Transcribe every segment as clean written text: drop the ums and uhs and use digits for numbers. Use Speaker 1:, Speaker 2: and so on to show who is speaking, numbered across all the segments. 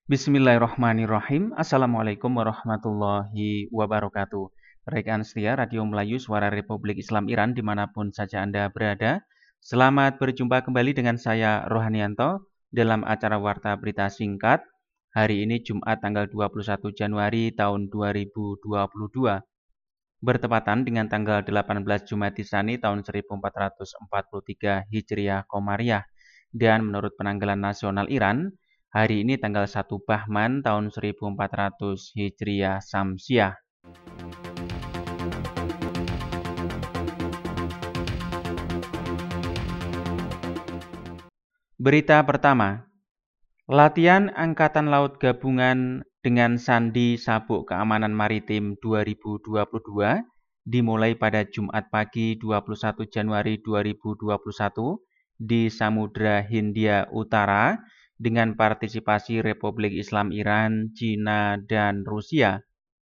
Speaker 1: Bismillahirrahmanirrahim. Assalamualaikum warahmatullahi wabarakatuh. Rekan setia Radio Melayu Suara Republik Islam Iran dimanapun saja Anda berada. Selamat berjumpa kembali dengan saya Rohanianto dalam acara Warta Berita Singkat. Hari ini Jumat tanggal 21 Januari tahun 2022. Bertepatan dengan tanggal 18 Jumadisani tahun 1443 Hijriah Komariah. Dan menurut penanggalan nasional Iran, hari ini tanggal 1 Bahman tahun 1400 Hijriah Samsiah. Berita pertama, latihan Angkatan Laut Gabungan dengan Sandi Sabuk Keamanan Maritim 2022 dimulai pada Jumat pagi 21 Januari 2021 di Samudra Hindia Utara dengan partisipasi Republik Islam Iran, Cina, dan Rusia.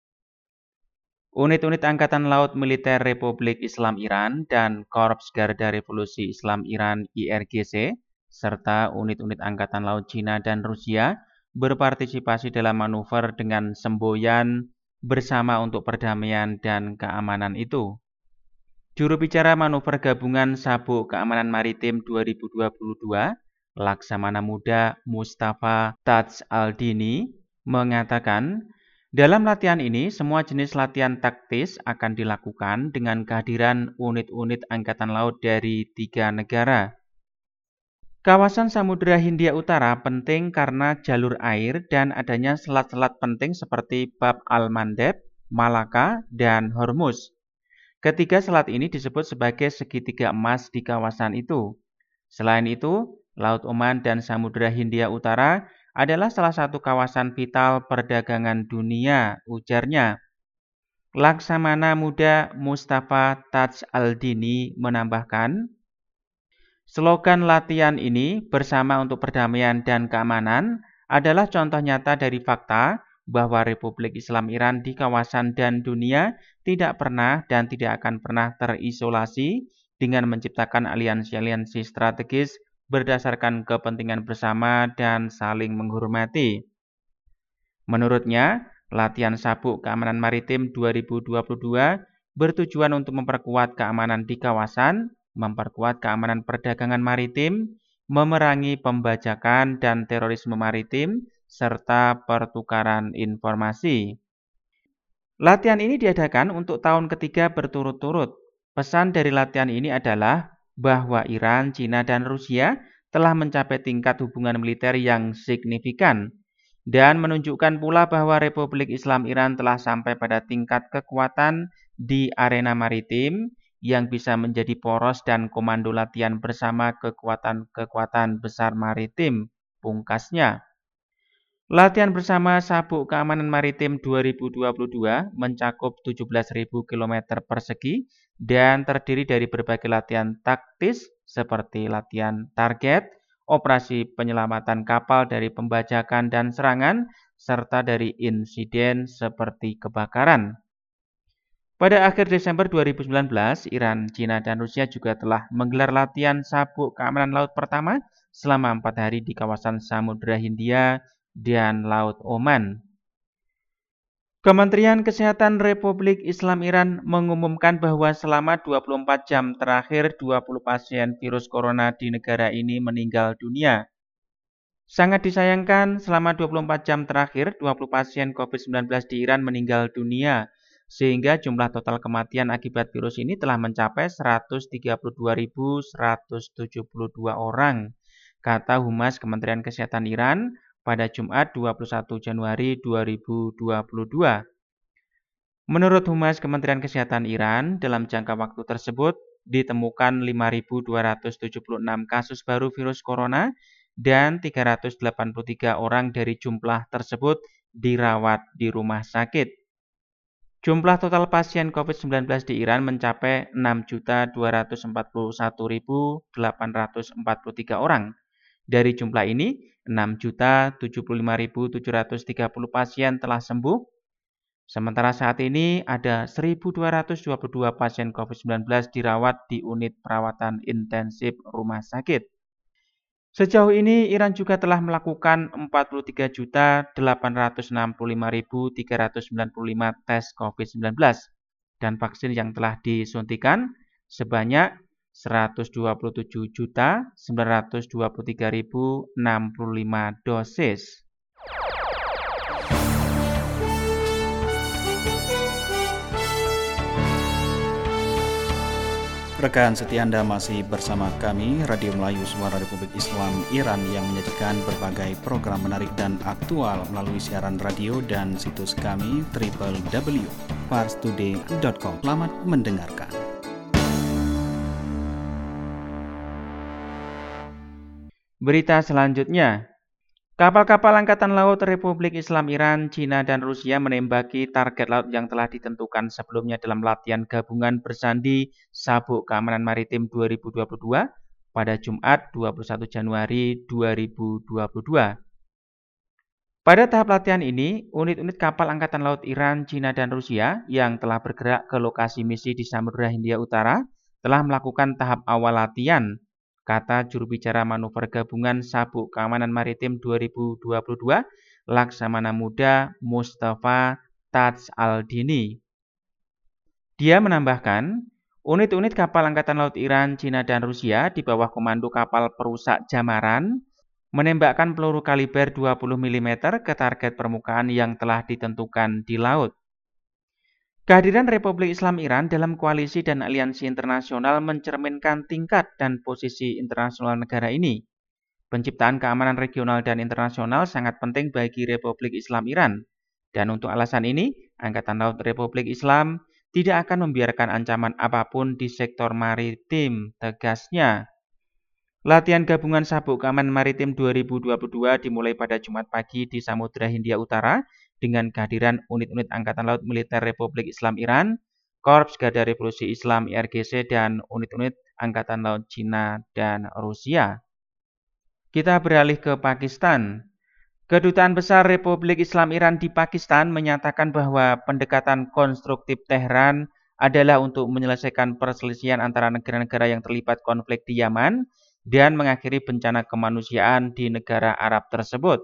Speaker 1: Unit-unit Angkatan Laut Militer Republik Islam Iran dan Korps Garda Revolusi Islam Iran IRGC, serta unit-unit Angkatan Laut Cina dan Rusia berpartisipasi dalam manuver dengan semboyan bersama untuk perdamaian dan keamanan itu. Juru bicara manuver gabungan Sabuk Keamanan Maritim 2022, Laksamana Muda Mustafa Taj Aldini, mengatakan, dalam latihan ini semua jenis latihan taktis akan dilakukan dengan kehadiran unit-unit Angkatan Laut dari 3 negara. Kawasan Samudra Hindia Utara penting karena jalur air dan adanya selat-selat penting seperti Bab al-Mandeb, Malaka, dan Hormuz. Ketiga selat ini disebut sebagai segitiga emas di kawasan itu. Selain itu, Laut Oman dan Samudra Hindia Utara adalah salah satu kawasan vital perdagangan dunia, ujarnya. Laksamana Muda Mustafa Taj Aldini menambahkan, slogan latihan ini bersama untuk perdamaian dan keamanan adalah contoh nyata dari fakta bahwa Republik Islam Iran di kawasan dan dunia tidak pernah dan tidak akan pernah terisolasi dengan menciptakan aliansi-aliansi strategis berdasarkan kepentingan bersama dan saling menghormati. Menurutnya, latihan Sabuk Keamanan Maritim 2022 bertujuan untuk memperkuat keamanan di kawasan, memperkuat keamanan perdagangan maritim, memerangi pembajakan dan terorisme maritim, serta pertukaran informasi. Latihan ini diadakan untuk tahun ketiga berturut-turut. Pesan dari latihan ini adalah bahwa Iran, Cina, dan Rusia telah mencapai tingkat hubungan militer yang signifikan dan menunjukkan pula bahwa Republik Islam Iran telah sampai pada tingkat kekuatan di arena maritim yang bisa menjadi poros dan komando latihan bersama kekuatan-kekuatan besar maritim, pungkasnya. Latihan bersama Sabuk Keamanan Maritim 2022 mencakup 17.000 km persegi dan terdiri dari berbagai latihan taktis seperti latihan target, operasi penyelamatan kapal dari pembajakan dan serangan, serta dari insiden seperti kebakaran. Pada akhir Desember 2019, Iran, Cina, dan Rusia juga telah menggelar latihan Sabuk Keamanan Laut pertama selama 4 hari di kawasan Samudra Hindia dan Laut Oman. Kementerian Kesehatan Republik Islam Iran mengumumkan bahwa selama 24 jam terakhir 20 pasien virus corona di negara ini meninggal dunia. Sangat disayangkan, selama 24 jam terakhir 20 pasien COVID-19 di Iran meninggal dunia, sehingga jumlah total kematian akibat virus ini telah mencapai 132.172 orang, kata Humas Kementerian Kesehatan Iran pada Jumat 21 Januari 2022. Menurut Humas Kementerian Kesehatan Iran, dalam jangka waktu tersebut ditemukan 5.276 kasus baru virus corona dan 383 orang dari jumlah tersebut dirawat di rumah sakit. Jumlah total pasien COVID-19 di Iran mencapai 6.241.843 orang. Dari jumlah ini, 6.075.730 pasien telah sembuh. Sementara saat ini ada 1.222 pasien COVID-19 dirawat di unit perawatan intensif rumah sakit. Sejauh ini, Iran juga telah melakukan 43.865.395 tes COVID-19 dan vaksin yang telah disuntikan sebanyak 127.923.065 dosis.
Speaker 2: Rekan setia Anda masih bersama kami, Radio Melayu Suara Republik Islam Iran yang menyajikan berbagai program menarik dan aktual melalui siaran radio dan situs kami www.parstoday.com. Selamat mendengarkan.
Speaker 1: Berita selanjutnya. Kapal-kapal Angkatan Laut Republik Islam Iran, China, dan Rusia menembaki target laut yang telah ditentukan sebelumnya dalam latihan gabungan bersandi Sabuk Keamanan Maritim 2022 pada Jumat 21 Januari 2022. Pada tahap latihan ini, unit-unit kapal Angkatan Laut Iran, China, dan Rusia yang telah bergerak ke lokasi misi di Samudra Hindia Utara telah melakukan tahap awal latihan, kata juru bicara manuver gabungan Sabuk Keamanan Maritim 2022, Laksamana Muda Mustafa Taj Al-Dini. Dia menambahkan, unit-unit kapal Angkatan Laut Iran, China, dan Rusia di bawah komando kapal perusak Jamaran menembakkan peluru kaliber 20 mm ke target permukaan yang telah ditentukan di laut. Kehadiran Republik Islam Iran dalam koalisi dan aliansi internasional mencerminkan tingkat dan posisi internasional negara ini. Penciptaan keamanan regional dan internasional sangat penting bagi Republik Islam Iran. Dan untuk alasan ini, Angkatan Laut Republik Islam tidak akan membiarkan ancaman apapun di sektor maritim, tegasnya. Latihan gabungan Sabuk Keamanan Maritim 2022 dimulai pada Jumat pagi di Samudra Hindia Utara dengan kehadiran unit-unit Angkatan Laut Militer Republik Islam Iran, Korps Garda Revolusi Islam IRGC, dan unit-unit Angkatan Laut China dan Rusia. Kita beralih ke Pakistan. Kedutaan Besar Republik Islam Iran di Pakistan menyatakan bahwa pendekatan konstruktif Tehran adalah untuk menyelesaikan perselisihan antara negara-negara yang terlibat konflik di Yaman dan mengakhiri bencana kemanusiaan di negara Arab tersebut.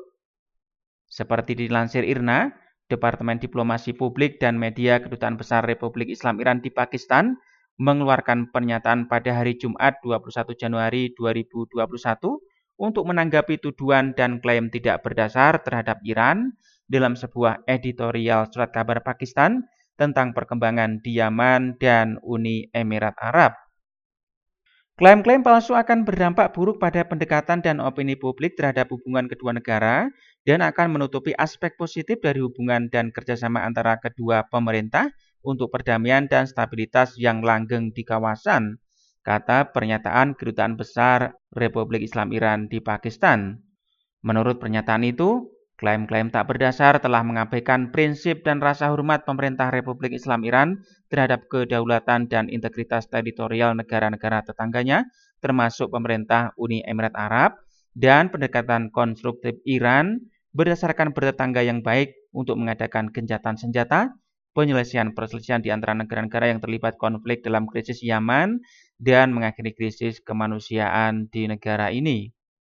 Speaker 1: Seperti dilansir IRNA, Departemen Diplomasi Publik dan Media Kedutaan Besar Republik Islam Iran di Pakistan mengeluarkan pernyataan pada hari Jumat 21 Januari 2021 untuk menanggapi tuduhan dan klaim tidak berdasar terhadap Iran dalam sebuah editorial surat kabar Pakistan tentang perkembangan di Yaman dan Uni Emirat Arab. Klaim-klaim palsu akan berdampak buruk pada pendekatan dan opini publik terhadap hubungan kedua negara dan akan menutupi aspek positif dari hubungan dan kerjasama antara kedua pemerintah untuk perdamaian dan stabilitas yang langgeng di kawasan, kata pernyataan Kedutaan Besar Republik Islam Iran di Pakistan. Menurut pernyataan itu, klaim-klaim tak berdasar telah mengabaikan prinsip dan rasa hormat pemerintah Republik Islam Iran terhadap kedaulatan dan integritas teritorial negara-negara tetangganya, termasuk pemerintah Uni Emirat Arab, dan pendekatan konstruktif Iran berdasarkan bertetangga yang baik untuk mengadakan gencatan senjata, penyelesaian perselisihan di antara negara-negara yang terlibat konflik dalam krisis Yaman, dan mengakhiri krisis kemanusiaan di negara ini.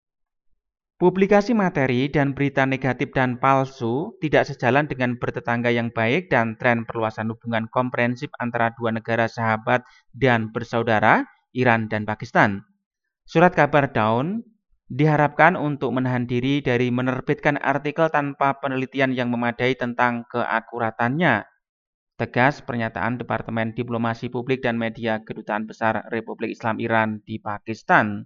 Speaker 1: Publikasi materi dan berita negatif dan palsu tidak sejalan dengan bertetangga yang baik dan tren perluasan hubungan komprehensif antara dua negara sahabat dan bersaudara, Iran dan Pakistan. Surat kabar Dawn diharapkan untuk menahan diri dari menerbitkan artikel tanpa penelitian yang memadai tentang keakuratannya. Tegas pernyataan Departemen Diplomasi Publik dan Media Kedutaan Besar Republik Islam Iran di Pakistan.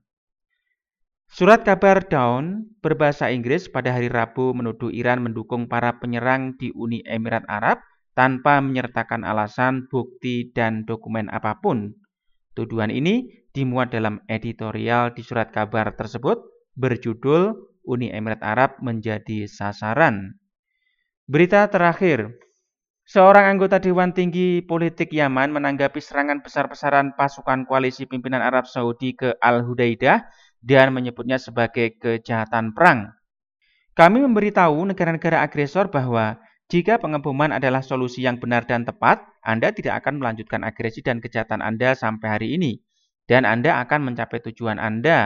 Speaker 1: Surat kabar Dawn berbahasa Inggris pada hari Rabu menuduh Iran mendukung para penyerang di Uni Emirat Arab tanpa menyertakan alasan, bukti, dan dokumen apapun. Tuduhan ini dimuat dalam editorial di surat kabar tersebut berjudul Uni Emirat Arab menjadi sasaran. Berita terakhir. Seorang anggota Dewan Tinggi Politik Yaman menanggapi serangan besar-besaran pasukan koalisi pimpinan Arab Saudi ke Al-Hudaidah dan menyebutnya sebagai kejahatan perang. Kami memberitahu negara-negara agresor bahwa jika pengeboman adalah solusi yang benar dan tepat, Anda tidak akan melanjutkan agresi dan kejahatan Anda sampai hari ini, dan Anda akan mencapai tujuan Anda,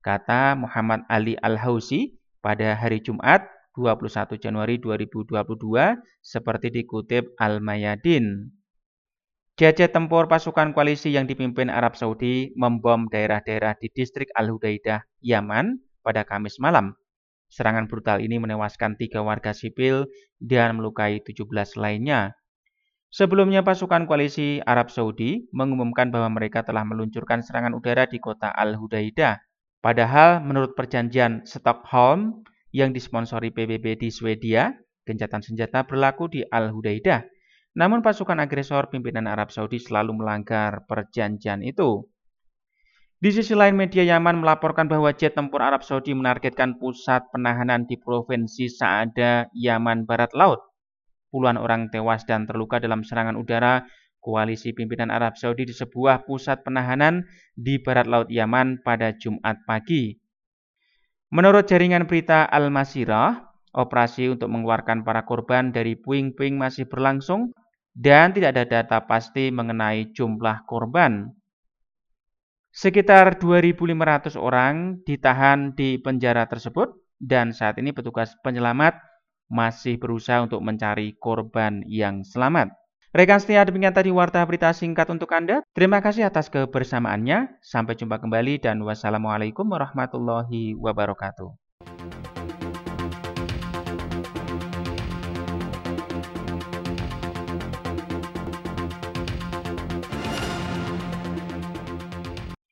Speaker 1: kata Muhammad Ali Al-Hausi pada hari Jumat 21 Januari 2022 seperti dikutip Al-Mayadin. Jajah tempur pasukan koalisi yang dipimpin Arab Saudi membom daerah-daerah di distrik Al-Hudaidah, Yaman pada Kamis malam. Serangan brutal ini menewaskan 3 warga sipil dan melukai 17 lainnya. Sebelumnya pasukan koalisi Arab Saudi mengumumkan bahwa mereka telah meluncurkan serangan udara di kota Al-Hudaidah. Padahal menurut perjanjian Stockholm yang disponsori PBB di Swedia, gencatan senjata berlaku di Al-Hudaidah. Namun pasukan agresor pimpinan Arab Saudi selalu melanggar perjanjian itu. Di sisi lain, media Yaman melaporkan bahwa jet tempur Arab Saudi menargetkan pusat penahanan di Provinsi Saada, Yaman Barat Laut. Puluhan orang tewas dan terluka dalam serangan udara koalisi pimpinan Arab Saudi di sebuah pusat penahanan di barat laut Yaman pada Jumat pagi. Menurut jaringan berita Al-Masirah, operasi untuk mengeluarkan para korban dari puing-puing masih berlangsung dan tidak ada data pasti mengenai jumlah korban. Sekitar 2.500 orang ditahan di penjara tersebut dan saat ini petugas penyelamat masih berusaha untuk mencari korban yang selamat. Rekan setia, demikian tadi warta berita singkat untuk Anda. Terima kasih atas kebersamaannya. Sampai jumpa kembali dan wassalamualaikum warahmatullahi wabarakatuh.